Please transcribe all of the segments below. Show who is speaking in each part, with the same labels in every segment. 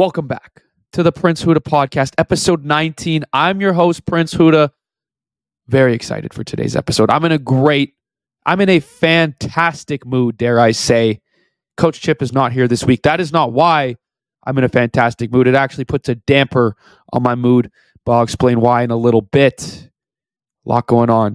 Speaker 1: Welcome back to the Prince Huda podcast, episode 19. I'm your host, Prince Huda. Very excited for today's episode. I'm in a fantastic mood, dare I say. Coach Chip is not here this week. That is not why I'm in a fantastic mood. It actually puts a damper on my mood, but I'll explain why in a little bit. A lot going on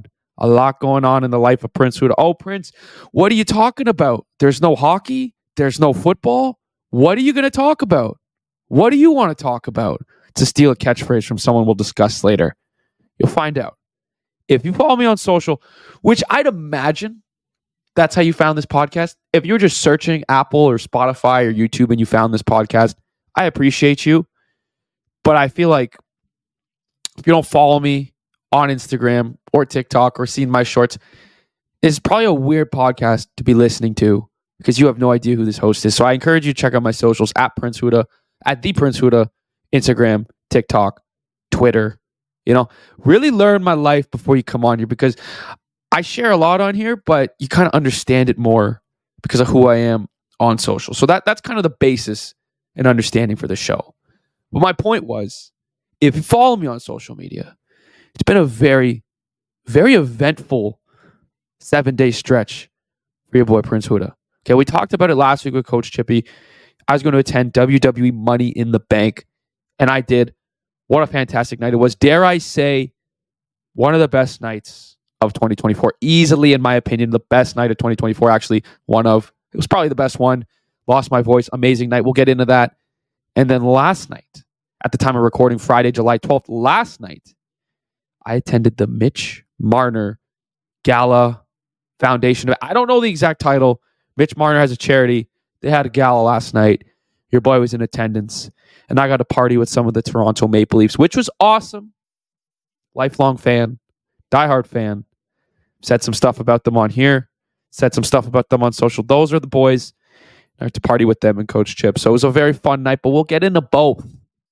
Speaker 1: in the life of Prince Huda. Oh, Prince, what are you talking about? There's no hockey? There's no football? What are you going to talk about? What do you want to talk about? To steal a catchphrase from someone we'll discuss later. You'll find out. If you follow me on social, which I'd imagine that's how you found this podcast. If you're just searching Apple or Spotify or YouTube and you found this podcast, I appreciate you. But I feel like if you don't follow me on Instagram or TikTok or seen my shorts, it's probably a weird podcast to be listening to because you have no idea who this host is. So I encourage you to check out my socials at Prince Huda, at the Prince Huda, Instagram, TikTok, Twitter. Really learn my life before you come on here because I share a lot on here, but you kind of understand it more because of who I am on social. So that's kind of the basis and understanding for the show. But my point was, if you follow me on social media, it's been a very, very eventful 7-day stretch for your boy Prince Huda. Okay, we talked about it last week with Coach Chippy. I was going to attend WWE Money in the Bank, and I did. What a fantastic night it was. Dare I say, one of the best nights of 2024. Easily, in my opinion, the best night of 2024. Actually, it was probably the best one. Lost my voice. Amazing night. We'll get into that. And then last night, at the time of recording, Friday, July 12th, last night, I attended the Mitch Marner Gala Foundation. I don't know the exact title. Mitch Marner has a charity. They had a gala last night. Your boy was in attendance. And I got to party with some of the Toronto Maple Leafs, which was awesome. Lifelong fan. Diehard fan. Said some stuff about them on here. Said some stuff about them on social. Those are the boys. I had to party with them and Coach Chip. So it was a very fun night, but we'll get into both.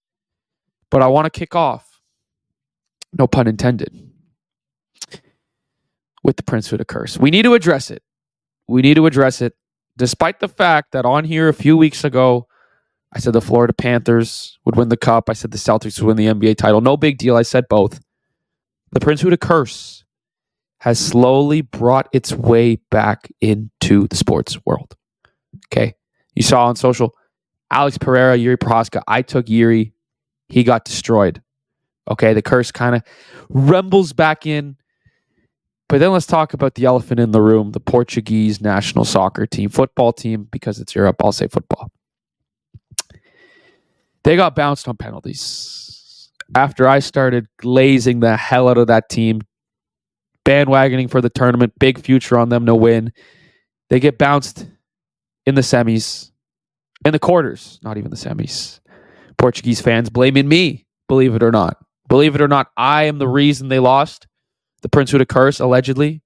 Speaker 1: But I want to kick off, no pun intended, with the Prince Huda curse. We need to address it. Despite the fact that on here a few weeks ago, I said the Florida Panthers would win the Cup. I said the Celtics would win the NBA title. No big deal. I said both. The Prince Huda curse has slowly brought its way back into the sports world. Okay. You saw on social, Alex Pereira, Yuri Prohaska. I took Yuri. He got destroyed. Okay. The curse kind of rumbles back in. But then let's talk about the elephant in the room, the Portuguese national soccer team, football team, because it's Europe. I'll say football. They got bounced on penalties. After I started glazing the hell out of that team, bandwagoning for the tournament, big future on them to win, they get bounced in the semis, in the quarters, not even the semis. Portuguese fans blaming me, believe it or not. Believe it or not, I am the reason they lost. The Prince Huda curse, allegedly.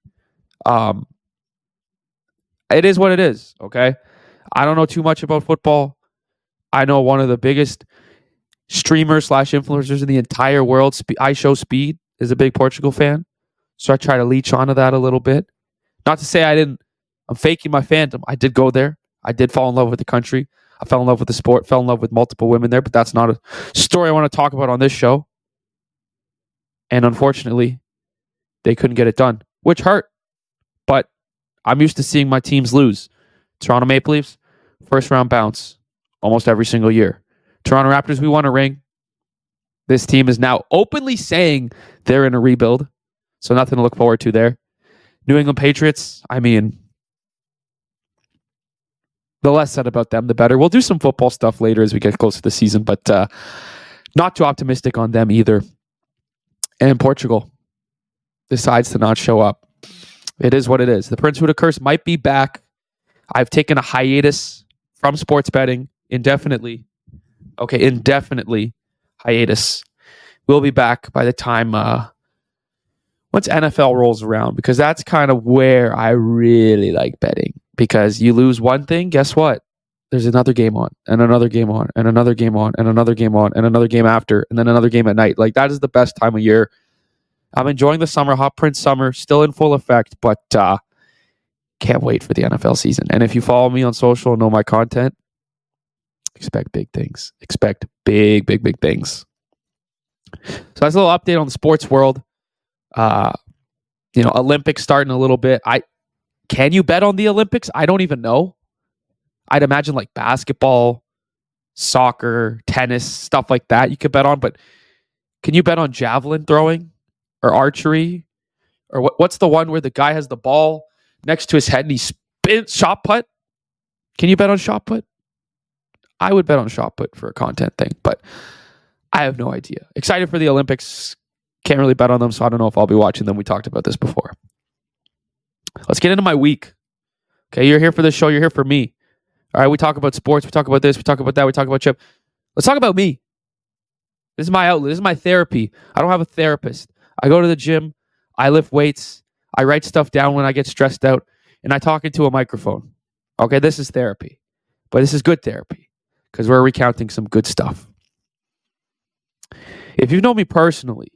Speaker 1: It is what it is, okay? I don't know too much about football. I know one of the biggest streamers / influencers in the entire world, I Show Speed, is a big Portugal fan. So I try to leech onto that a little bit. Not to say I'm faking my fandom. I did go there. I did fall in love with the country. I fell in love with the sport, fell in love with multiple women there, but that's not a story I want to talk about on this show. And unfortunately, they couldn't get it done, which hurt. But I'm used to seeing my teams lose. Toronto Maple Leafs, first round bounce almost every single year. Toronto Raptors, we won a ring. This team is now openly saying they're in a rebuild. So nothing to look forward to there. New England Patriots, I mean, the less said about them, the better. We'll do some football stuff later as we get close to the season, but not too optimistic on them either. And Portugal decides to not show up. It is what it is. The Prince Huda curse might be back. I've taken a hiatus from sports betting indefinitely. Okay, indefinitely hiatus. We'll be back by the time once NFL rolls around, because that's kind of where I really like betting. Because you lose one thing, guess what? There's another game on, and another game on, and another game on, and another game on, and another game after, and then another game at night. Like, that is the best time of year. I'm enjoying the summer. Hot Prince summer, still in full effect, but can't wait for the NFL season. And if you follow me on social and know my content, expect big things. Expect big, big, big things. So that's a little update on the sports world. Olympics starting a little bit. Can you bet on the Olympics? I don't even know. I'd imagine like basketball, soccer, tennis, stuff like that you could bet on. But can you bet on javelin throwing or archery? Or what's the one where the guy has the ball next to his head and he spins shot put? Can you bet on shot put? I would bet on shot put for a content thing, but I have no idea. Excited for the Olympics. Can't really bet on them, so I don't know if I'll be watching them. We talked about this before. Let's get into my week. Okay, you're here for this show. You're here for me. All right, we talk about sports. We talk about this. We talk about that. We talk about Chip. Let's talk about me. This is my outlet. This is my therapy. I don't have a therapist. I go to the gym. I lift weights. I write stuff down when I get stressed out, and I talk into a microphone. Okay, this is therapy. But this is good therapy because we're recounting some good stuff. If you know me personally,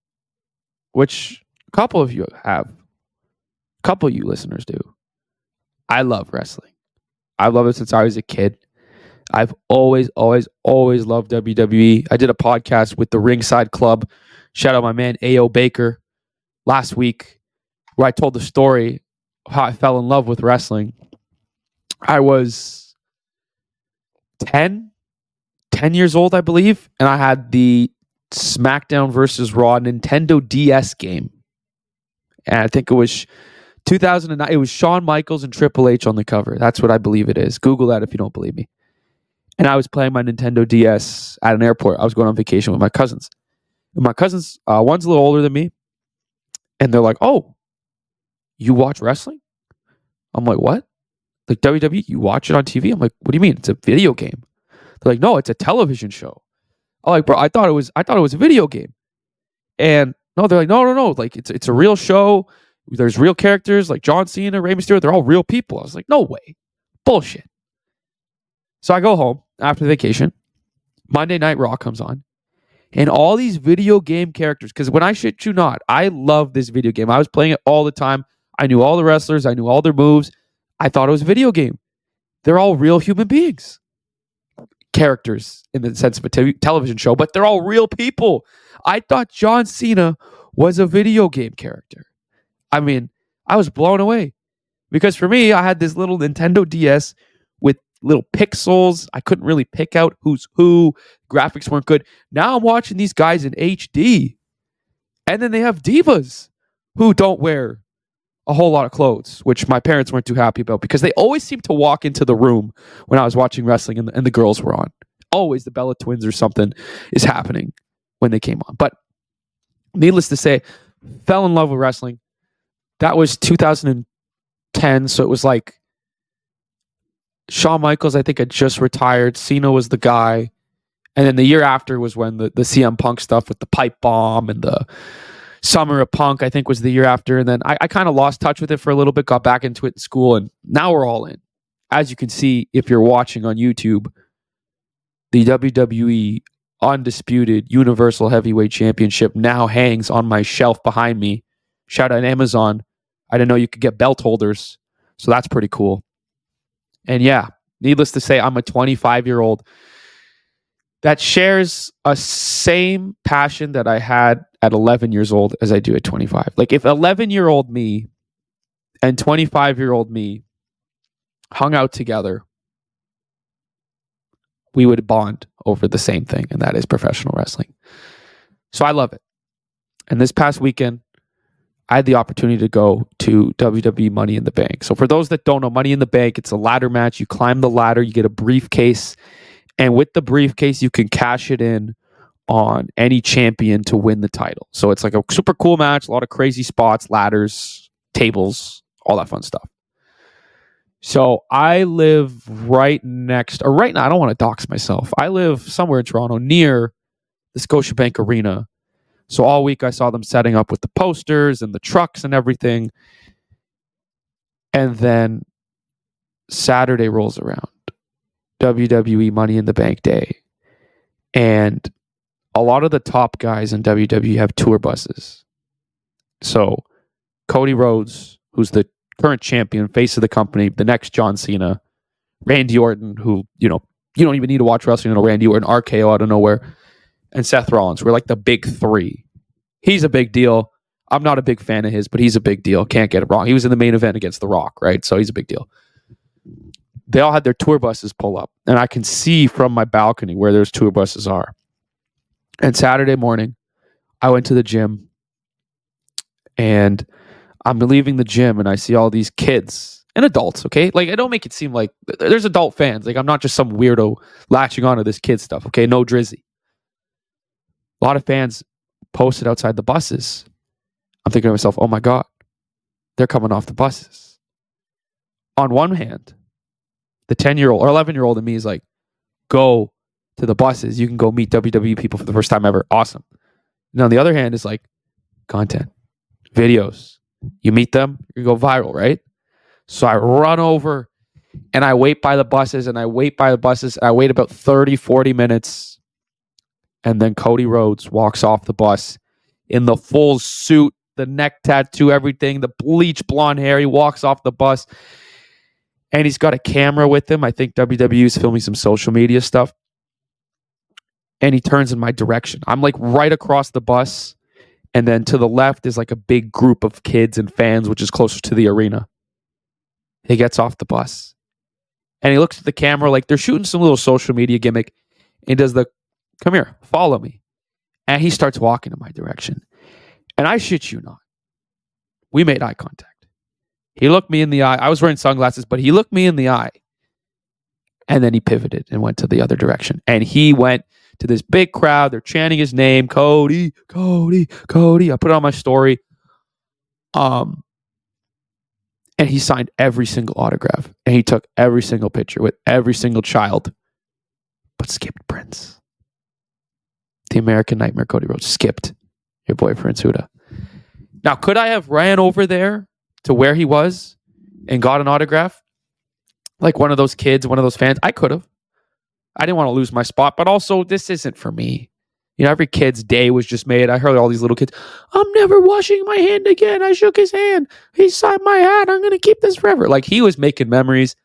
Speaker 1: which a couple of you have, a couple of you listeners do, I love wrestling. I've loved it since I was a kid. I've always loved WWE. I did a podcast with the Ringside Club. Shout out my man A.O. Baker last week where I told the story of how I fell in love with wrestling. I was 10 years old, I believe, and I had the SmackDown versus Raw Nintendo DS game. And I think it was 2009. It was Shawn Michaels and Triple H on the cover. That's what I believe it is. Google that if you don't believe me. And I was playing my Nintendo DS at an airport. I was going on vacation with my cousins. And my cousins, one's a little older than me. And they're like, "Oh, you watch wrestling?" I'm like, "What? Like WWE? You watch it on TV?" I'm like, "What do you mean? It's a video game." They're like, "No, it's a television show." I'm like, "Bro, I thought it was a video game." And no, they're like, no. Like it's a real show. There's real characters like John Cena, Rey Mysterio. They're all real people. I was like, no way. Bullshit. So I go home after the vacation. Monday Night Raw comes on. And all these video game characters, because when I shit you not, I love this video game. I was playing it all the time. I knew all the wrestlers. I knew all their moves. I thought it was a video game. They're all real human beings. Characters in the sense of a television show, but they're all real people. I thought John Cena was a video game character. I mean, I was blown away because for me, I had this little Nintendo DS with little pixels. I couldn't really pick out who's who. Graphics weren't good. Now I'm watching these guys in HD. And then they have divas who don't wear a whole lot of clothes, which my parents weren't too happy about because they always seemed to walk into the room when I was watching wrestling and the girls were on. Always the Bella Twins or something is happening when they came on. But needless to say, fell in love with wrestling. That was 2010, so it was like Shawn Michaels, I think, had just retired. Cena was the guy. And then the year after was when the CM Punk stuff with the pipe bomb and the Summer of Punk, I think, was the year after. And then I kind of lost touch with it for a little bit, got back into it in school, and now we're all in. As you can see, if you're watching on YouTube, the WWE Undisputed Universal Heavyweight Championship now hangs on my shelf behind me. Shout out Amazon. I didn't know you could get belt holders, so that's pretty cool. And yeah, needless to say, I'm a 25-year-old that shares a same passion that I had at 11 years old as I do at 25. Like if 11-year-old me and 25-year-old me hung out together, we would bond over the same thing, and that is professional wrestling. So I love it. And this past weekend, I had the opportunity to go to WWE Money in the Bank. So for those that don't know, Money in the Bank, it's a ladder match. You climb the ladder, you get a briefcase, and with the briefcase, you can cash it in on any champion to win the title. So it's like a super cool match, a lot of crazy spots, ladders, tables, all that fun stuff. So I live right next, or right now, I don't want to dox myself. I live somewhere in Toronto near the Scotiabank Arena. So all week I saw them setting up with the posters and the trucks and everything. And then Saturday rolls around, WWE Money in the Bank Day. And a lot of the top guys in WWE have tour buses. So Cody Rhodes, who's the current champion, face of the company, the next John Cena, Randy Orton, who, You don't even need to watch wrestling to know Randy Orton, RKO out of nowhere, and Seth Rollins. We're like the big three. He's a big deal. I'm not a big fan of his, but he's a big deal. Can't get it wrong. He was in the main event against The Rock, right? So he's a big deal. They all had their tour buses pull up, and I can see from my balcony where those tour buses are. And Saturday morning, I went to the gym, and I'm leaving the gym, and I see all these kids and adults, okay? Like, I don't make it seem like there's adult fans. Like, I'm not just some weirdo latching onto this kid stuff, okay? No Drizzy. A lot of fans posted outside the buses. I'm thinking to myself, oh my God, they're coming off the buses. On one hand, the 10-year-old or 11-year-old in me is like, go to the buses. You can go meet WWE people for the first time ever. Awesome. And on the other hand, is like content, videos. You meet them, you go viral, right? So I run over and I wait by the buses and I wait about 30, 40 minutes. And then Cody Rhodes walks off the bus in the full suit, the neck tattoo, everything, the bleach blonde hair. He walks off the bus. And he's got a camera with him. I think WWE is filming some social media stuff. And he turns in my direction. I'm like right across the bus. And then to the left is like a big group of kids and fans, which is closer to the arena. He gets off the bus. And he looks at the camera like they're shooting some little social media gimmick. And he does the, come here, follow me. And he starts walking in my direction. And I shit you not. We made eye contact. He looked me in the eye. I was wearing sunglasses, but he looked me in the eye. And then he pivoted and went to the other direction. And he went to this big crowd. They're chanting his name, Cody, Cody, Cody. I put it on my story. And he signed every single autograph. And he took every single picture with every single child. But skipped Prince. The American Nightmare Cody Rhodes skipped your boy Prince Huda. Now, could I have ran over there to where he was and got an autograph? Like one of those kids, one of those fans? I could have. I didn't want to lose my spot, but also this isn't for me. You know, every kid's day was just made. I heard all these little kids, I'm never washing my hand again. I shook his hand. He signed my hat. I'm going to keep this forever. Like he was making memories.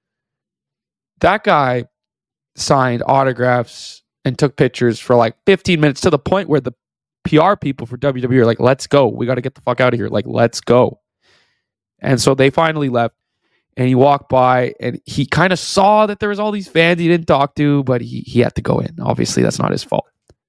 Speaker 1: That guy signed autographs and took pictures for like 15 minutes to the point where the PR people for WWE are like, let's go. We got to get the fuck out of here. Like, let's go. And so they finally left. And he walked by and he kind of saw that there was all these fans he didn't talk to, but he had to go in. Obviously, that's not his fault.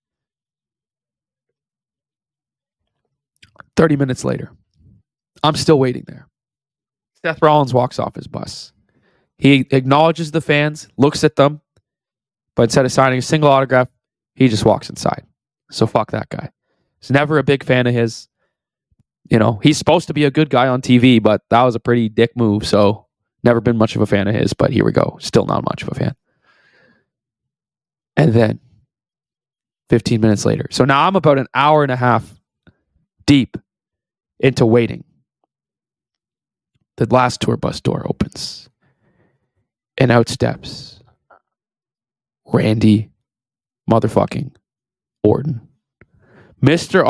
Speaker 1: 30 minutes later, I'm still waiting there. Seth Rollins walks off his bus. He acknowledges the fans, looks at them, but instead of signing a single autograph, he just walks inside. So fuck that guy. He's never a big fan of his. You know, he's supposed to be a good guy on TV, but that was a pretty dick move, so never been much of a fan of his, but here we go. Still not much of a fan. And then 15 minutes later. So now I'm about an hour and a half deep into waiting. The last tour bus door opens. And out steps Randy motherfucking Orton. Mr.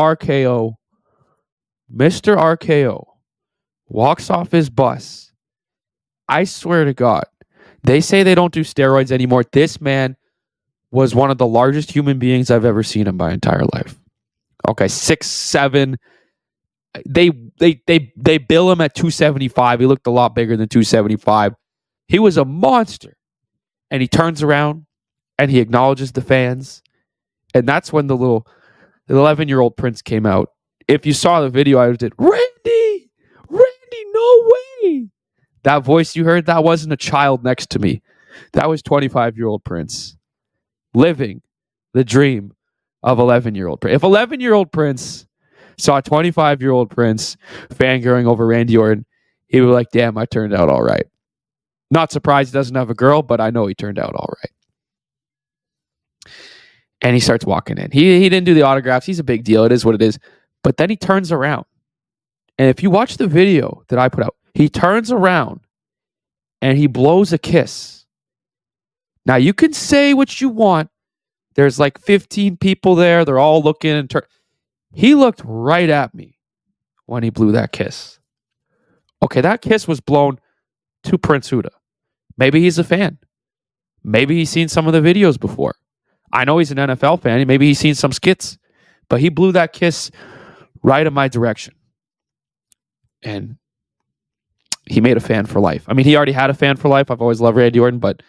Speaker 1: RKO walks off his bus. I swear to God, they say they don't do steroids anymore. This man was one of the largest human beings I've ever seen in my entire life. Okay, 6'7". They bill him at 275. He looked a lot bigger than 275. He was a monster. And he turns around and he acknowledges the fans. And that's when the 11-year-old Prince came out. If you saw the video, I did, Randy, no way. That voice you heard, that wasn't a child next to me. That was 25-year-old Prince living the dream of 11-year-old Prince. If 11-year-old Prince saw 25-year-old Prince fangirling over Randy Orton, he would be like, damn, I turned out all right. Not surprised he doesn't have a girl, but I know he turned out all right. And he starts walking in. He didn't do the autographs. He's a big deal. It is what it is. But then he turns around. And if you watch the video that I put out, he turns around and he blows a kiss. Now, you can say what you want. There's like 15 people there. They're all looking and he looked right at me when he blew that kiss. Okay, that kiss was blown to Prince Huda. Maybe he's a fan. Maybe he's seen some of the videos before. I know he's an NFL fan. Maybe he's seen some skits. But he blew that kiss right in my direction. And he made a fan for life. I mean, he already had a fan for life. I've always loved Randy Orton, but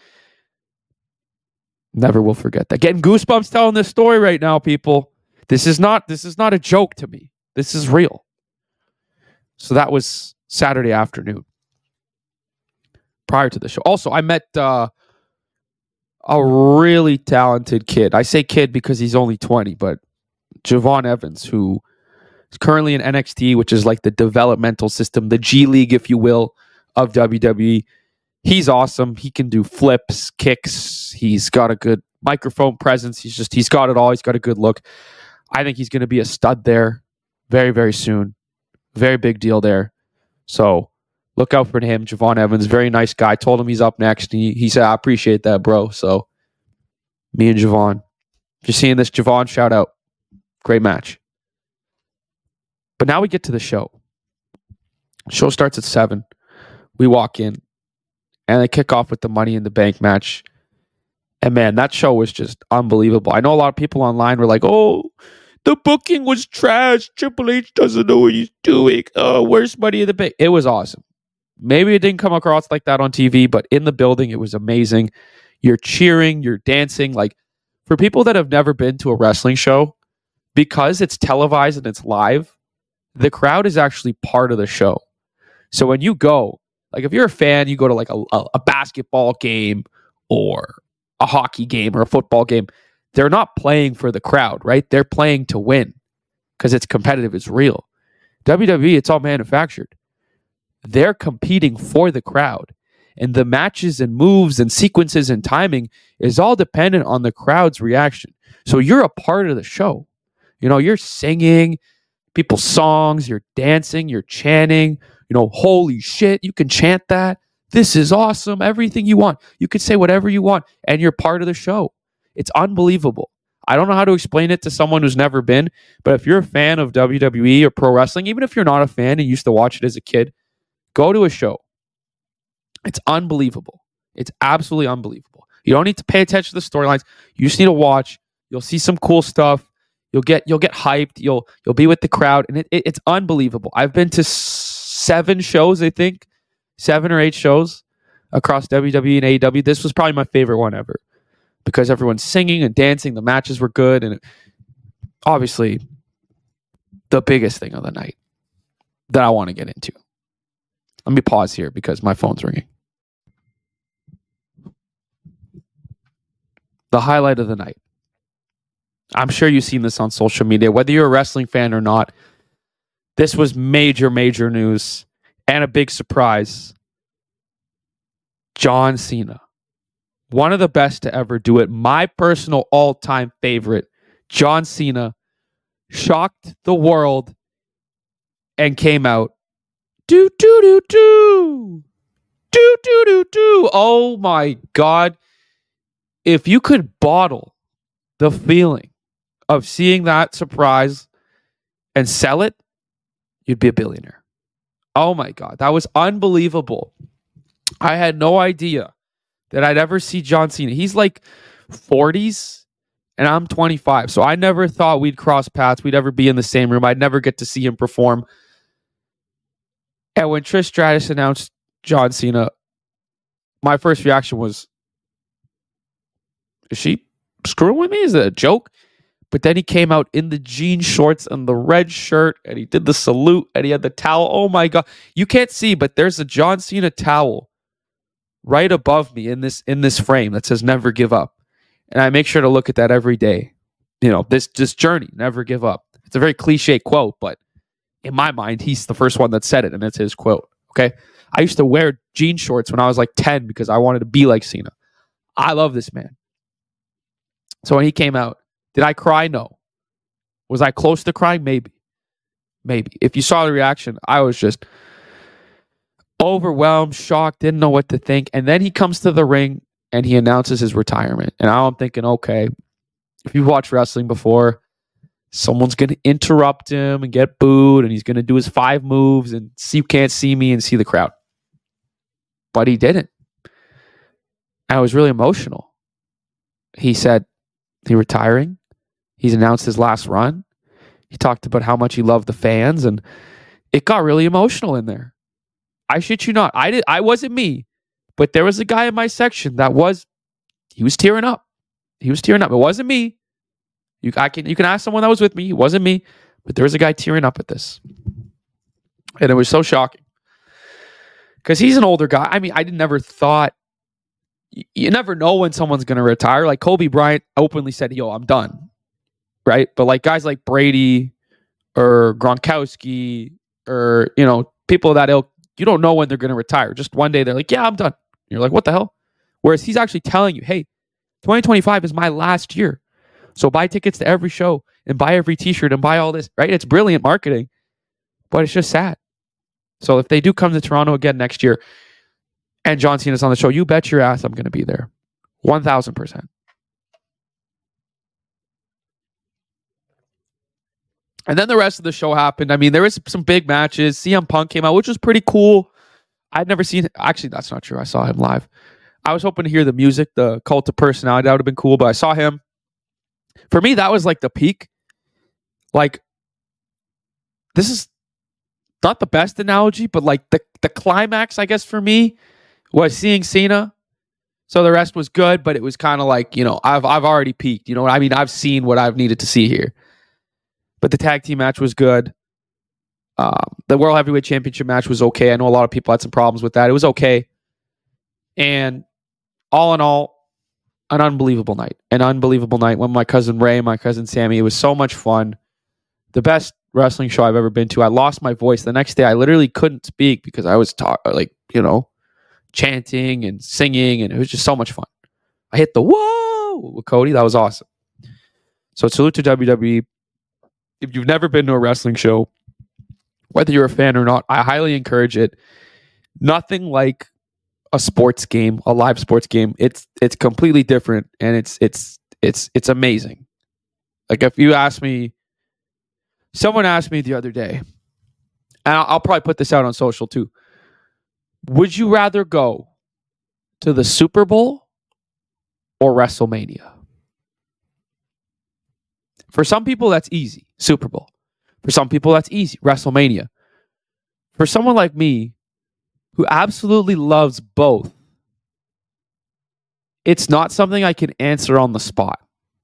Speaker 1: never will forget that. Getting goosebumps telling this story right now, people. This is not a joke to me. This is real. So that was Saturday afternoon prior to the show. Also, I met a really talented kid. I say kid because he's only 20, but Javon Evans, who is currently in NXT, which is like the developmental system, the G League, if you will, of WWE. He's awesome. He can do flips, kicks. He's got a good microphone presence. He's got it all. He's got a good look. I think he's going to be a stud there very, very soon. Very big deal there. So look out for him. Javon Evans, very nice guy. Told him he's up next. And he said, I appreciate that, bro. So me and Javon. If you're seeing this, Javon, shout out. Great match. But now we get to the show. Show starts at 7. We walk in. And they kick off with the Money in the Bank match. And man, that show was just unbelievable. I know a lot of people online were like, oh, the booking was trash. Triple H doesn't know what he's doing. Oh, where's Money in the Bank? It was awesome. Maybe it didn't come across like that on TV, but in the building, it was amazing. You're cheering, you're dancing. Like, for people that have never been to a wrestling show, because it's televised and it's live, the crowd is actually part of the show. So when you go, like if you're a fan, you go to like a basketball game or a hockey game or a football game, they're not playing for the crowd, right? They're playing to win because it's competitive, it's real. WWE, it's all manufactured. They're competing for the crowd. And the matches and moves and sequences and timing is all dependent on the crowd's reaction. So you're a part of the show. You know, you're singing people's songs, you're dancing, you're chanting, you know, holy shit, you can chant that. This is awesome. Everything you want. You could say whatever you want, and you're part of the show. It's unbelievable. I don't know how to explain it to someone who's never been, but if you're a fan of WWE or pro wrestling, even if you're not a fan and used to watch it as a kid, go to a show. It's unbelievable. It's absolutely unbelievable. You don't need to pay attention to the storylines. You just need to watch. You'll see some cool stuff. You'll get hyped. You'll be with the crowd, and it's unbelievable. I've been to 7 shows, I think, 7 or 8 shows across WWE and AEW. This was probably my favorite one ever because everyone's singing and dancing. The matches were good, and obviously the biggest thing of the night that I want to get into. Let me pause here because my phone's ringing. The highlight of the night. I'm sure you've seen this on social media, whether you're a wrestling fan or not. This was major, major news and a big surprise. John Cena, one of the best to ever do it. My personal all-time favorite, John Cena, shocked the world and came out. Do, do, do, do. Do, do, do, do. Oh my God. If you could bottle the feeling of seeing that surprise and sell it, you'd be a billionaire. Oh my God. That was unbelievable. I had no idea that I'd ever see John Cena. He's like 40s and I'm 25. So I never thought we'd cross paths. We'd ever be in the same room. I'd never get to see him perform. And when Trish Stratus announced John Cena, my first reaction was, is she screwing with me? Is it a joke? But then he came out in the jean shorts and the red shirt, and he did the salute, and he had the towel. Oh my God. You can't see, but there's a John Cena towel right above me in this frame that says never give up. And I make sure to look at that every day. You know, this journey, never give up. It's a very cliche quote, but in my mind, he's the first one that said it, and it's his quote. Okay. I used to wear jean shorts when I was like 10 because I wanted to be like Cena. I love this man. So when he came out, did I cry? No. Was I close to crying? Maybe. If you saw the reaction, I was just overwhelmed, shocked, didn't know what to think. And then he comes to the ring and he announces his retirement. And now I'm thinking, okay, if you've watched wrestling before, someone's going to interrupt him and get booed, and he's going to do his 5 moves and see You Can't See Me and see the crowd. But he didn't. I was really emotional. He said he's retiring. He's announced his last run. He talked about how much he loved the fans, and it got really emotional in there. I shit you not. I wasn't me, but there was a guy in my section he was tearing up. He was tearing up. It wasn't me. You can ask someone that was with me. It wasn't me, but there was a guy tearing up at this. And it was so shocking. Because he's an older guy. I mean, I never thought, you never know when someone's going to retire. Like Kobe Bryant openly said, yo, I'm done. Right? But like guys like Brady or Gronkowski or, people of that ilk, you don't know when they're going to retire. Just one day they're like, yeah, I'm done. You're like, what the hell? Whereas he's actually telling you, hey, 2025 is my last year. So buy tickets to every show and buy every t-shirt and buy all this, right? It's brilliant marketing, but it's just sad. So if they do come to Toronto again next year and John Cena's on the show, you bet your ass I'm going to be there. 1,000%. And then the rest of the show happened. I mean, there was some big matches. CM Punk came out, which was pretty cool. I'd never seen it. Actually, that's not true. I saw him live. I was hoping to hear the music, the Cult of Personality. That would have been cool, but I saw him. For me, that was like the peak. Like, this is not the best analogy, but like the climax, I guess, for me was seeing Cena. So the rest was good, but it was kind of like, I've already peaked. You know what I mean? I've seen what I've needed to see here. But the tag team match was good. The World Heavyweight Championship match was okay. I know a lot of people had some problems with that. It was okay. And all in all, an unbelievable night. An unbelievable night. When my cousin Ray, my cousin Sammy, it was so much fun. The best wrestling show I've ever been to. I lost my voice. The next day, I literally couldn't speak because I was chanting and singing, and it was just so much fun. I hit the whoa with Cody. That was awesome. So salute to WWE. If you've never been to a wrestling show, whether you're a fan or not, I highly encourage it. Nothing like a sports game, a live sports game. It's completely different, and it's amazing. Like if you ask me, someone asked me the other day, and I'll probably put this out on social too. Would you rather go to the Super Bowl or WrestleMania? For some people, that's easy. Super Bowl. For some people, that's easy. WrestleMania. For someone like me, who absolutely loves both, it's not something I can answer on the spot.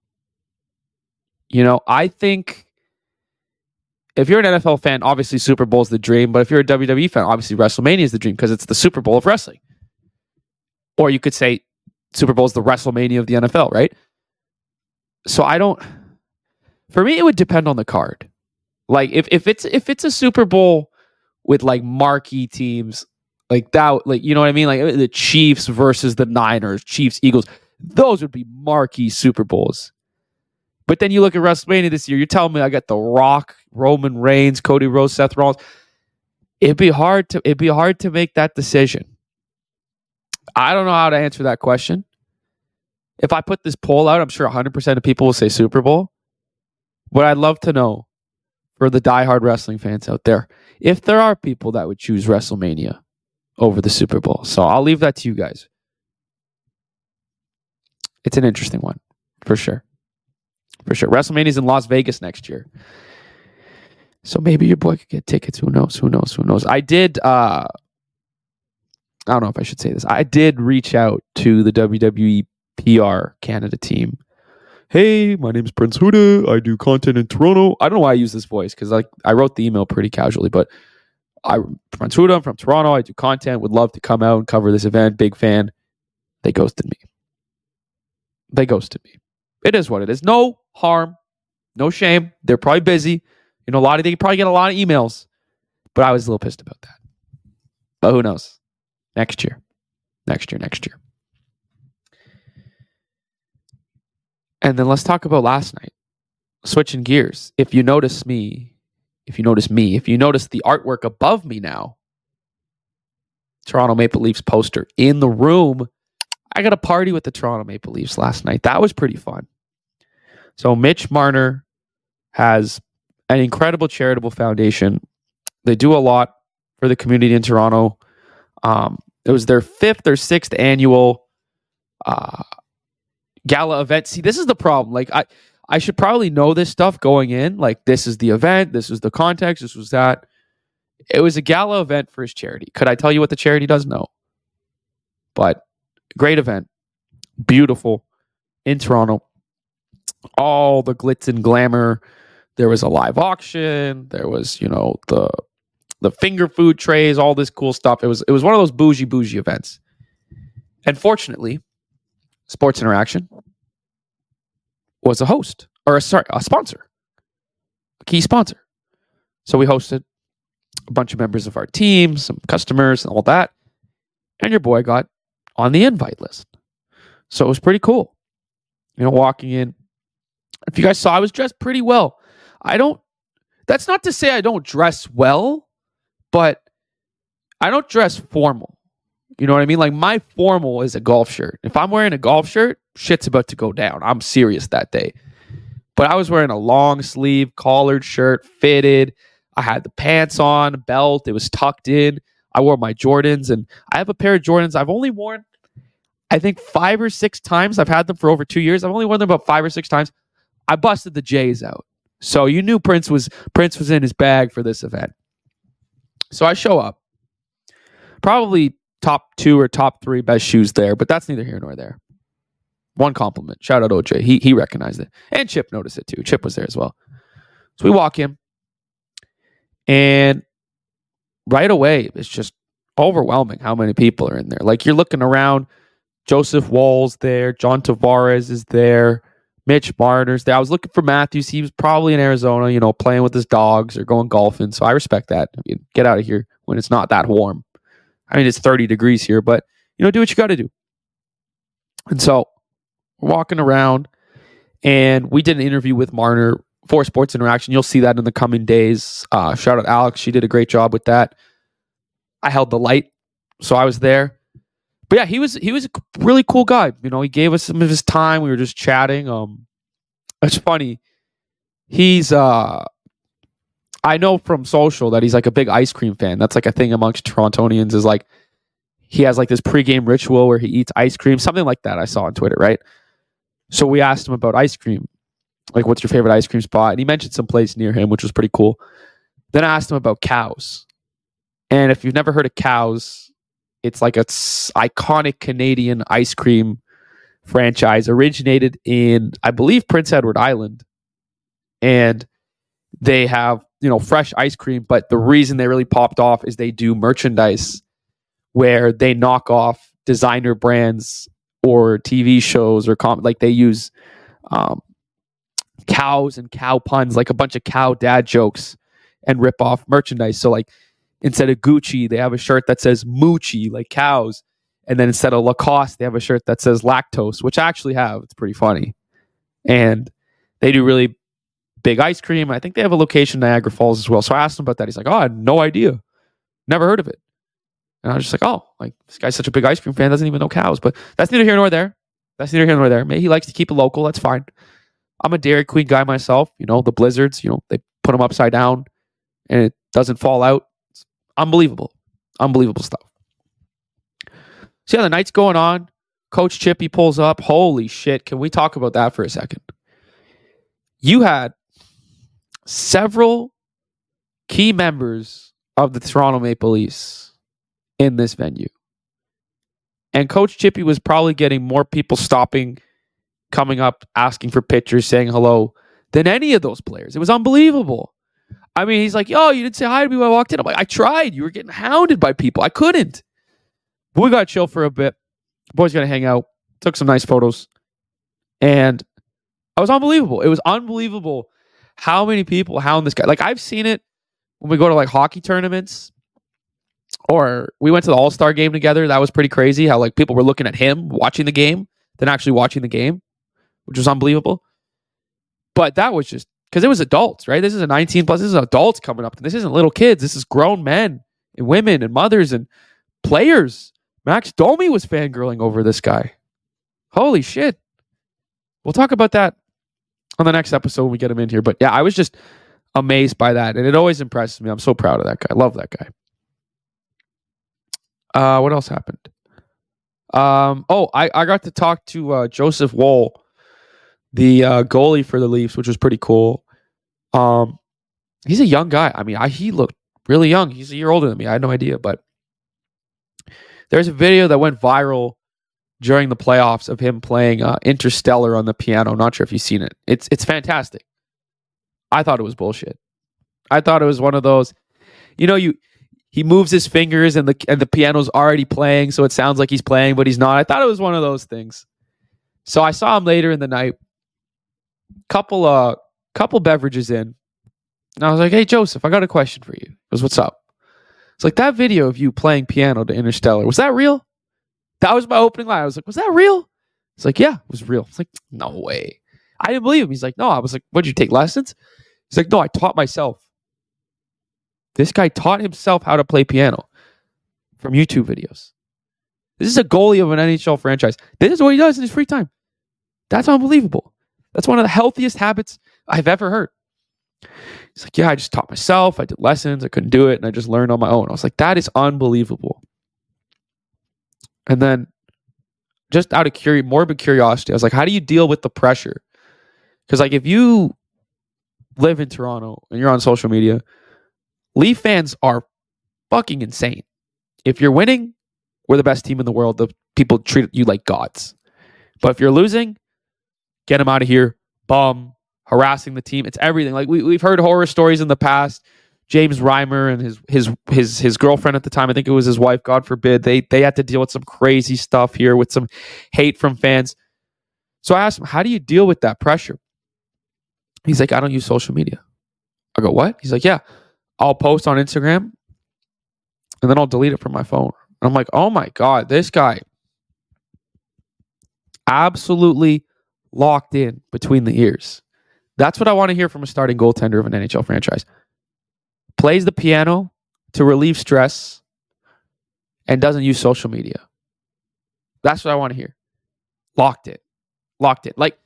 Speaker 1: I think if you're an NFL fan, obviously Super Bowl is the dream. But if you're a WWE fan, obviously WrestleMania is the dream because it's the Super Bowl of wrestling. Or you could say Super Bowl is the WrestleMania of the NFL, right? So for me, it would depend on the card. Like if it's a Super Bowl with like marquee teams like that, like you know what I mean, like the Chiefs versus the Niners, Chiefs, Eagles, those would be marquee Super Bowls. But then you look at WrestleMania this year, you're telling me I got The Rock, Roman Reigns, Cody Rhodes, Seth Rollins. It'd be hard to make that decision. I don't know how to answer that question. If I put this poll out, I'm sure 100% of people will say Super Bowl. But I'd love to know, for the diehard wrestling fans out there, if there are people that would choose WrestleMania over the Super Bowl. So I'll leave that to you guys. It's an interesting one, for sure. For sure. WrestleMania's in Las Vegas next year. So maybe your boy could get tickets. Who knows? I did, I don't know if I should say this. I did reach out to the WWE PR Canada team. Hey, my name's Prince Huda. I do content in Toronto. I don't know why I use this voice because I wrote the email pretty casually, but Prince Huda, I'm from Toronto. I do content. Would love to come out and cover this event. Big fan. They ghosted me. It is what it is. No harm, no shame. They're probably busy. They probably get a lot of emails, but I was a little pissed about that. But who knows? Next year. And then let's talk about last night. Switching gears. If you notice the artwork above me now, Toronto Maple Leafs poster in the room. I got a party with the Toronto Maple Leafs last night. That was pretty fun. So Mitch Marner has an incredible charitable foundation. They do a lot for the community in Toronto. It was their 5th or 6th annual gala event. See, this is the problem. Like I should probably know this stuff going in. Like, this is the event, this is the context, this was that. It was a gala event for his charity. Could I tell you what the charity does? No. But great event. Beautiful. In Toronto. All the glitz and glamour. There was a live auction. There was, the finger food trays, all this cool stuff. It was one of those bougie events. And fortunately, Sports Interaction was a host, or a sponsor, a key sponsor. So we hosted a bunch of members of our team, some customers, and all that. And your boy got on the invite list. So it was pretty cool. Walking in. If you guys saw, I was dressed pretty well. That's not to say I don't dress well, but I don't dress formal. You know what I mean? Like, my formal is a golf shirt. If I'm wearing a golf shirt, shit's about to go down. I'm serious that day. But I was wearing a long sleeve collared shirt, fitted. I had the pants on, belt. It was tucked in. I wore my Jordans, and I have a pair of Jordans I've only worn, I think, 5 or 6 times. I've had them for over 2 years. I've only worn them about 5 or 6 times. I busted the J's out. So you knew Prince was in his bag for this event. So I show up. Probably top 2 or top 3 best shoes there, but that's neither here nor there. One compliment. Shout out OJ. He recognized it. And Chip noticed it too. Chip was there as well. So we walk in, and right away, it's just overwhelming how many people are in there. Like, you're looking around, Joseph Wall's there, John Tavares is there, Mitch Marner's there. I was looking for Matthews. He was probably in Arizona, playing with his dogs or going golfing. So I respect that. I mean, get out of here when it's not that warm. I mean, it's 30 degrees here, but, do what you got to do. And so we're walking around, and we did an interview with Marner for Sports Interaction. You'll see that in the coming days. Shout out Alex. She did a great job with that. I held the light, so I was there. But yeah, he was a really cool guy. He gave us some of his time. We were just chatting. It's funny. He's I know from social that he's like a big ice cream fan. That's like a thing amongst Torontonians, is like he has like this pregame ritual where he eats ice cream, something like that I saw on Twitter, right? So we asked him about ice cream. Like, what's your favorite ice cream spot? And he mentioned some place near him, which was pretty cool. Then I asked him about Cows. And if you've never heard of Cows, it's like it's iconic Canadian ice cream franchise, originated in, I believe, Prince Edward Island. And they have, fresh ice cream. But the reason they really popped off is they do merchandise where they knock off designer brands or TV shows, or like they use cows and cow puns, like a bunch of cow dad jokes, and rip off merchandise. So like, instead of Gucci, they have a shirt that says Moochie, like cows. And then instead of Lacoste, they have a shirt that says lactose, which I actually have. It's pretty funny. And they do really big ice cream. I think they have a location in Niagara Falls as well. So I asked him about that. He's like, oh, I had no idea. Never heard of it. And I was just like, oh, like, this guy's such a big ice cream fan, doesn't even know Cows. But that's neither here nor there. Maybe he likes to keep it local. That's fine. I'm a Dairy Queen guy myself. The Blizzards, they put them upside down and it doesn't fall out. It's unbelievable stuff. So yeah, the night's going on. Coach Chippy pulls up. Holy shit. Can we talk about that for a second? You had several key members of the Toronto Maple Leafs in this venue. And Coach Chippy was probably getting more people stopping, coming up, asking for pictures, saying hello, than any of those players. It was unbelievable. I mean, he's like, yo, you didn't say hi to me when I walked in. I'm like, I tried. You were getting hounded by people. I couldn't. But we got to chill for a bit. Boys got to hang out. Took some nice photos. And it was unbelievable. It was unbelievable how many people hound this guy. Like, I've seen it when we go to like hockey tournaments, or we went to the All-Star game together. That was pretty crazy how like people were looking at him watching the game than actually watching the game, which was unbelievable. But that was just because it was adults, right? This is a 19 plus. This is adults coming up. This isn't little kids. This is grown men and women and mothers and players. Max Domi was fangirling over this guy. Holy shit. We'll talk about that on the next episode when we get him in here. But yeah, I was just amazed by that. And it always impresses me. I'm so proud of that guy. I love that guy. What else happened? I got to talk to Joseph Woll, the goalie for the Leafs, which was pretty cool. He's a young guy. I mean, he looked really young. He's a year older than me. I had no idea, but there's a video that went viral during the playoffs of him playing Interstellar on the piano. Not sure if you've seen it. It's fantastic. I thought it was bullshit. I thought it was one of those, he moves his fingers and the piano's already playing, so it sounds like he's playing, but he's not. I thought it was one of those things. So I saw him later in the night, couple beverages in, and I was like, "Hey Joseph, I got a question for you." He goes, "What's up?" It's like, that video of you playing piano to Interstellar, was that real? That was my opening line. I was like, was that real? He's like, yeah, it was real. I was like, no way. I didn't believe him. He's like, no. I was like, what, did you take lessons? He's like, no, I taught myself. This guy taught himself how to play piano from YouTube videos. This is a goalie of an NHL franchise. This is what he does in his free time. That's unbelievable. That's one of the healthiest habits I've ever heard. He's like, yeah, I just taught myself. I did lessons. I couldn't do it. And I just learned on my own. I was like, that is unbelievable. And then just out of morbid curiosity, I was like, how do you deal with the pressure? Because like, if you live in Toronto and you're on social media, Leaf fans are fucking insane. If you're winning, we're the best team in the world. The people treat you like gods. But if you're losing, get them out of here. Bum, harassing the team. It's everything. Like we've heard horror stories in the past. James Reimer and his girlfriend at the time, I think it was his wife, God forbid, they had to deal with some crazy stuff here with some hate from fans. So I asked him, how do you deal with that pressure? He's like, I don't use social media. I go, what? He's like, yeah, I'll post on Instagram and then I'll delete it from my phone. And I'm like, oh my God, this guy absolutely locked in between the ears. That's what I want to hear from a starting goaltender of an NHL franchise. Plays the piano to relieve stress and doesn't use social media. That's what I want to hear. Locked it. Like,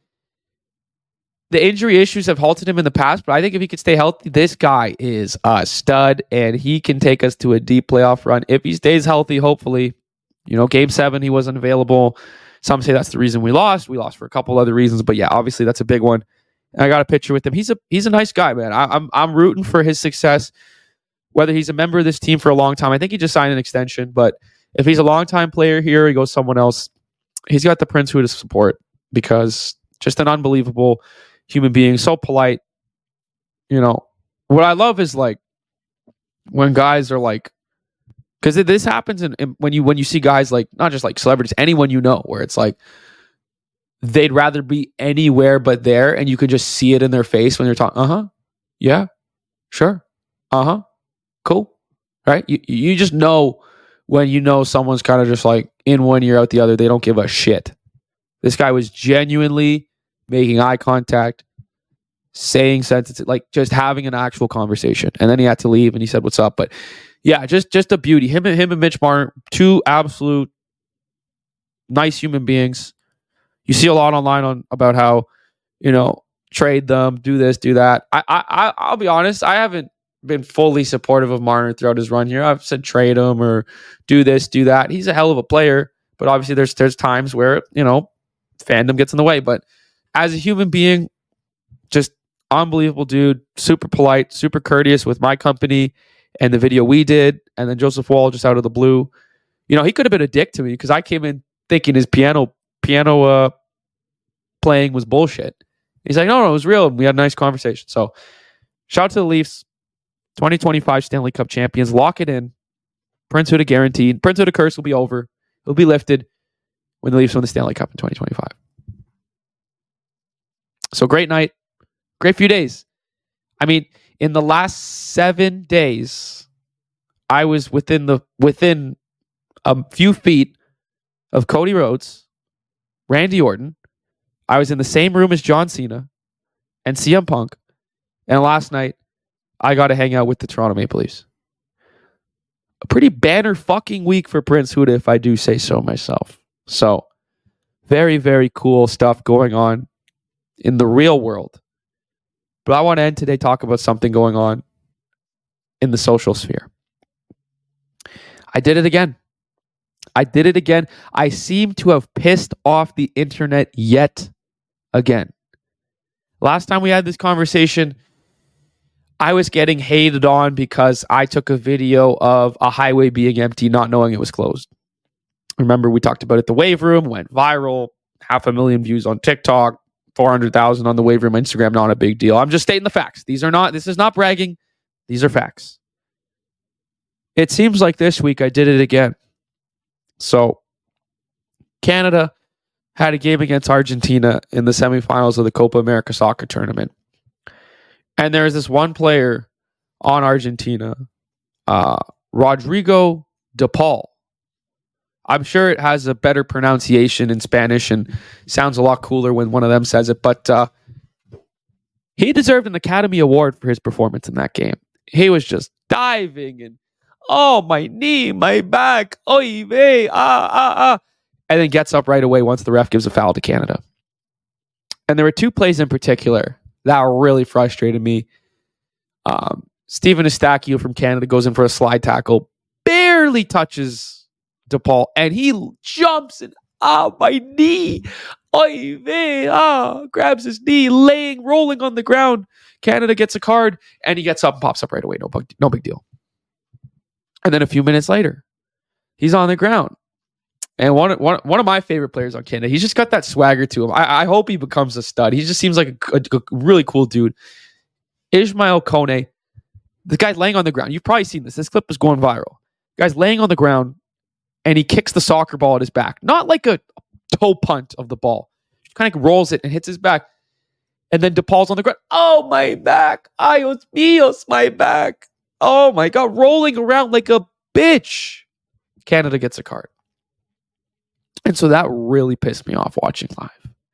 Speaker 1: the injury issues have halted him in the past, but I think if he could stay healthy, this guy is a stud and he can take us to a deep playoff run. If he stays healthy, hopefully, Game 7, he wasn't available. Some say that's the reason we lost. We lost for a couple other reasons, but yeah, obviously that's a big one. I got a picture with him. He's a nice guy, man. I'm rooting for his success. Whether he's a member of this team for a long time, I think he just signed an extension. But if he's a long-time player here, he goes someone else. He's got the Prince Huda support because just an unbelievable human being, so polite. What I love is like when guys are like, because this happens when you see guys like not just like celebrities, anyone where it's like, they'd rather be anywhere but there, and you could just see it in their face when they're talking. Yeah, sure, cool, right? You just know when someone's kind of just like in one ear out the other. They don't give a shit. This guy was genuinely making eye contact, saying sentences, like just having an actual conversation. And then he had to leave, and he said, "What's up?" But yeah, just a beauty. Him and Mitch Marner, two absolute nice human beings. You see a lot online about how, trade them, do this, do that. I'll be honest, I haven't been fully supportive of Marner throughout his run here. I've said trade him or do this, do that. He's a hell of a player, but obviously there's times where, fandom gets in the way. But as a human being, just unbelievable dude, super polite, super courteous with my company and the video we did. And then Joseph Woll just out of the blue. He could have been a dick to me because I came in thinking his piano playing was bullshit. He's like, no, it was real. We had a nice conversation. So shout out to the Leafs, 2025 Stanley Cup champions. Lock it in. Prince Huda guaranteed. Prince Huda curse will be over. It'll be lifted when the Leafs win the Stanley Cup in 2025. So great night. Great few days. I mean, in the last 7 days, I was within a few feet of Cody Rhodes, Randy Orton. I was in the same room as John Cena and CM Punk. And last night, I got to hang out with the Toronto Maple Leafs. A pretty banner fucking week for Prince Huda, if I do say so myself. So, very, very cool stuff going on in the real world. But I want to end today talking about something going on in the social sphere. I did it again. I did it again. I seem to have pissed off the internet yet again. Last time we had this conversation, I was getting hated on because I took a video of a highway being empty, not knowing it was closed. Remember, we talked about it. The Wave Room went viral, 500,000 views on TikTok, 400,000 on the Wave Room Instagram. Not a big deal. I'm just stating the facts. This is not bragging. These are facts. It seems like this week I did it again. So, Canada had a game against Argentina in the semifinals of the Copa America soccer tournament. And there's this one player on Argentina, Rodrigo de Paul. I'm sure it has a better pronunciation in Spanish and sounds a lot cooler when one of them says it, but he deserved an Academy Award for his performance in that game. He was just diving and, oh, my knee, my back, oy vey, and then gets up right away once the ref gives a foul to Canada. And there were two plays in particular that really frustrated me. Steven Eustáquio from Canada goes in for a slide tackle, barely touches DePaul, and he jumps and, my knee, oy vey, grabs his knee, rolling on the ground. Canada gets a card, and he gets up and pops up right away. No big deal. And then a few minutes later, he's on the ground. And one of my favorite players on Canada, he's just got that swagger to him. I hope he becomes a stud. He just seems like a really cool dude. Ismail Kone, the guy's laying on the ground. You've probably seen this. This clip is going viral. The guy's laying on the ground, and he kicks the soccer ball at his back. Not like a toe punt of the ball. He kind of rolls it and hits his back. And then DePaul's on the ground. Oh, my back. Ayos míos, my back. Oh, my God. Rolling around like a bitch. Canada gets a card. And so that really pissed me off watching live.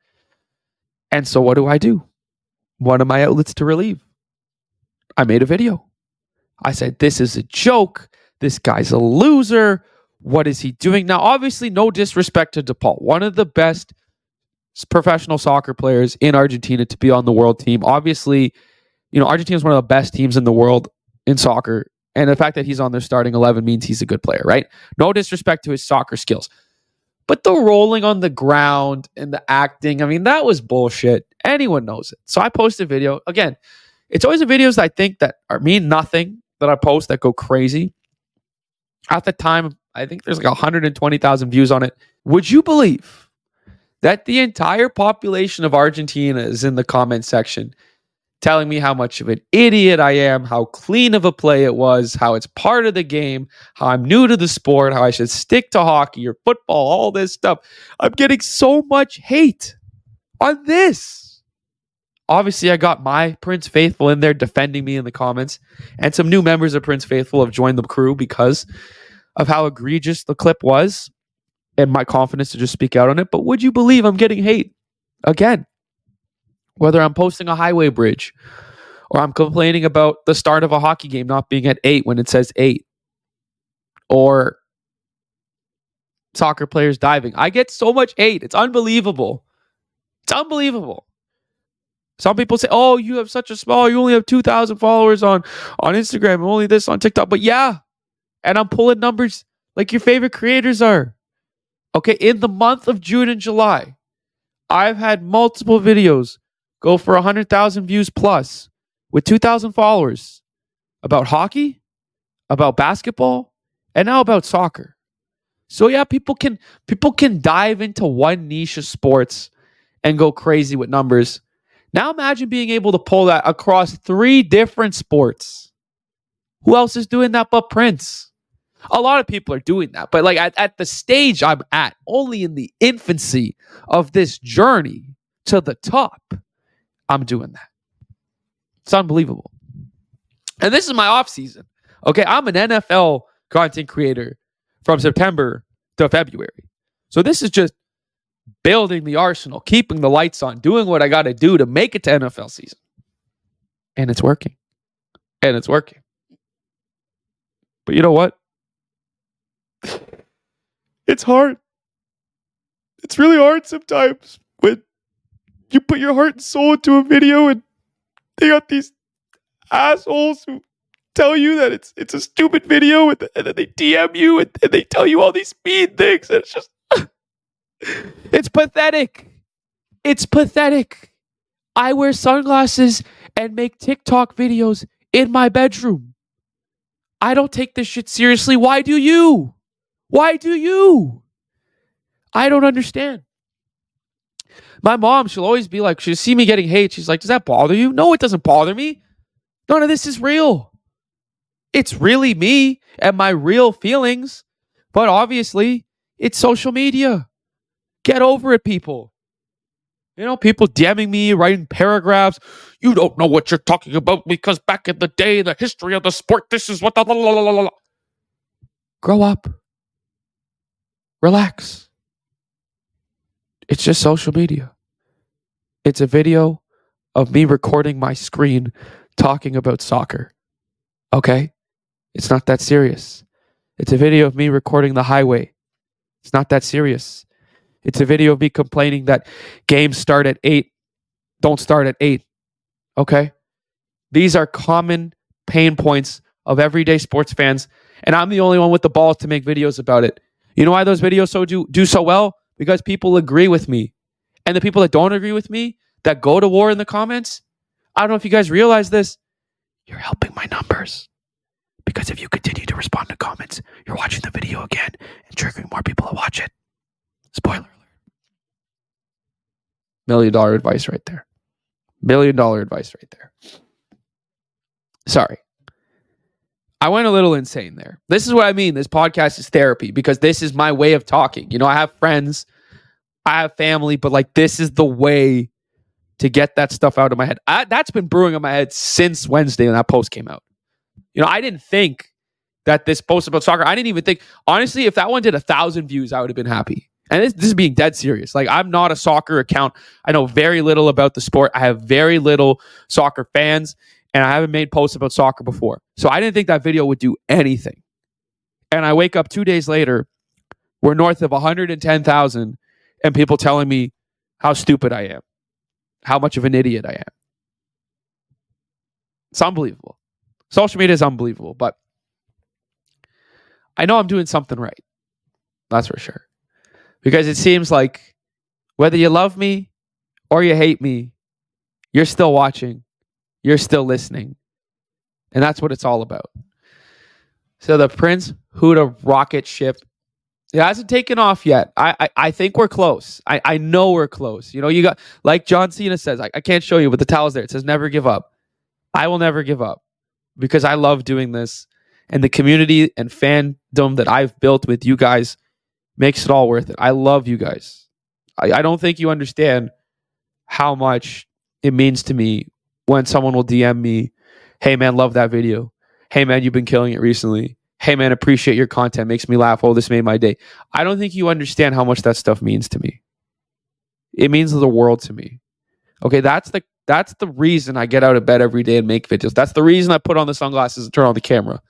Speaker 1: And so what do? One of my outlets to relieve. I made a video. I said, this is a joke. This guy's a loser. What is he doing? Now, obviously, no disrespect to DePaul. One of the best professional soccer players in Argentina to be on the world team. Obviously, Argentina is one of the best teams in the world in soccer. And the fact that he's on their starting 11 means he's a good player, right? No disrespect to his soccer skills. But the rolling on the ground and the acting, that was bullshit. Anyone knows it. So I posted a video. Again, it's always the videos that I think that mean nothing that I post that go crazy. At the time, I think there's like 120,000 views on it. Would you believe that the entire population of Argentina is in the comment section telling me how much of an idiot I am, how clean of a play it was, how it's part of the game, how I'm new to the sport, how I should stick to hockey or football, all this stuff. I'm getting so much hate on this. Obviously, I got my Prince Faithful in there defending me in the comments, and some new members of Prince Faithful have joined the crew because of how egregious the clip was and my confidence to just speak out on it. But would you believe I'm getting hate? Again, whether I'm posting a highway bridge or I'm complaining about the start of a hockey game not being at 8 when it says 8, or soccer players diving. I get so much hate. It's unbelievable. It's unbelievable. Some people say, oh, you have such a small, you only have 2,000 followers on Instagram and only this on TikTok. But yeah, and I'm pulling numbers like your favorite creators are. Okay, in the month of June and July, I've had multiple videos go for 100,000 views plus with 2,000 followers about hockey, about basketball, and now about soccer. So yeah, people can dive into one niche of sports and go crazy with numbers. Now imagine being able to pull that across 3 different sports. Who else is doing that but Prince? A lot of people are doing that, but like at the stage I'm at, only in the infancy of this journey to the top, I'm doing that. It's unbelievable. And this is my off season. Okay, I'm an NFL content creator from September to February. So this is just building the arsenal, keeping the lights on, doing what I got to do to make it to NFL season. And it's working. And it's working. But you know what? It's hard. It's really hard sometimes when you put your heart and soul into a video and they got these assholes who tell you that it's a stupid video, and then they DM you and they tell you all these mean things. And it's just, it's pathetic. It's pathetic. I wear sunglasses and make TikTok videos in my bedroom. I don't take this shit seriously. Why do you? Why do you? I don't understand. My mom, she'll always be like, she'll see me getting hate. She's like, does that bother you? No, it doesn't bother me. None of this is real. It's really me and my real feelings. But obviously, it's social media. Get over it, people. You know, people DMing me, writing paragraphs. You don't know what you're talking about because back in the day, the history of the sport, this is what the... Grow up. Relax. It's just social media. It's a video of me recording my screen talking about soccer. Okay? It's not that serious. It's a video of me recording the highway. It's not that serious. It's a video of me complaining that games start at 8, don't start at 8. Okay? These are common pain points of everyday sports fans, and I'm the only one with the balls to make videos about it. You know why those videos do so well? Because people agree with me. And the people that don't agree with me, that go to war in the comments, I don't know if you guys realize this, you're helping my numbers. Because if you continue to respond to comments, you're watching the video again and triggering more people to watch it. Spoiler alert. $1 million advice right there. $1 million advice right there. Sorry. I went a little insane there. This is what I mean. This podcast is therapy because this is my way of talking. You know, I have friends, I have family, but like this is the way to get that stuff out of my head. That's been brewing in my head since Wednesday when that post came out. You know, I didn't think that this post about soccer, I didn't even think, honestly, if that one did 1,000 views, I would have been happy. And this is being dead serious. Like, I'm not a soccer account. I know very little about the sport. I have very little soccer fans. And I haven't made posts about soccer before. So I didn't think that video would do anything. And I wake up 2 days later, we're north of 110,000 and people telling me how stupid I am, how much of an idiot I am. It's unbelievable. Social media is unbelievable, but I know I'm doing something right. That's for sure. Because it seems like whether you love me or you hate me, you're still watching. You're still listening. And that's what it's all about. So the Prince Huda rocket ship, it hasn't taken off yet. I think we're close. I know we're close. You know, you got, like John Cena says, I can't show you, but the towel's there. It says never give up. I will never give up because I love doing this. And the community and fandom that I've built with you guys makes it all worth it. I love you guys. I don't think you understand how much it means to me when someone will DM me, hey man, love that video. Hey man, you've been killing it recently. Hey man, appreciate your content. Makes me laugh. Oh, this made my day. I don't think you understand how much that stuff means to me. It means the world to me. Okay, that's the reason I get out of bed every day and make videos. That's the reason I put on the sunglasses and turn on the camera.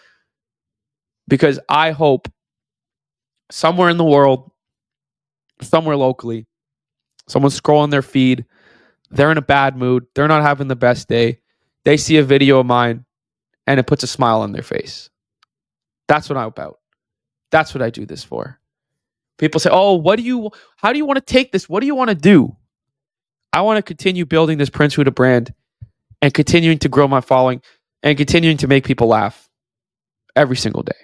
Speaker 1: Because I hope somewhere in the world, somewhere locally, someone's scrolling their feed, they're in a bad mood, they're not having the best day, they see a video of mine and it puts a smile on their face. That's what I'm about. That's what I do this for. People say, oh, how do you want to take this? What do you want to do? I want to continue building this Prince Huda brand and continuing to grow my following and continuing to make people laugh every single day.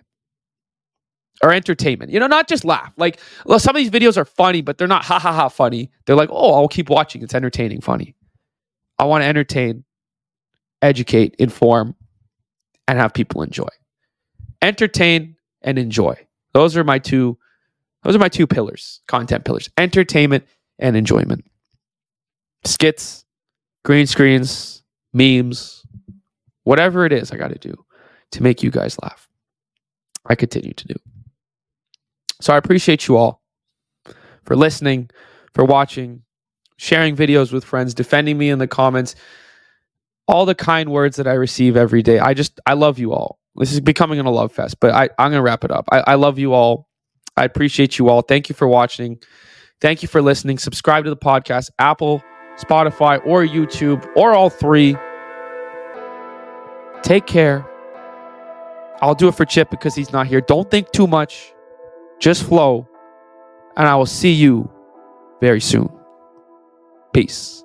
Speaker 1: Or entertainment. You know, not just laugh. Like, well, some of these videos are funny, but they're not ha ha ha funny. They're like, oh, I'll keep watching. It's entertaining, funny. I want to entertain, educate, inform, and have people enjoy. Entertain and enjoy. Those are my two pillars, content pillars. Entertainment and enjoyment. Skits, green screens, memes, whatever it is I got to do to make you guys laugh. I continue to do. So I appreciate you all for listening, for watching, sharing videos with friends, defending me in the comments, all the kind words that I receive every day. I love you all. This is becoming a love fest, but I'm going to wrap it up. I love you all. I appreciate you all. Thank you for watching. Thank you for listening. Subscribe to the podcast, Apple, Spotify, or YouTube, or all three. Take care. I'll do it for Chip because he's not here. Don't think too much. Just flow. And I will see you very soon. Peace.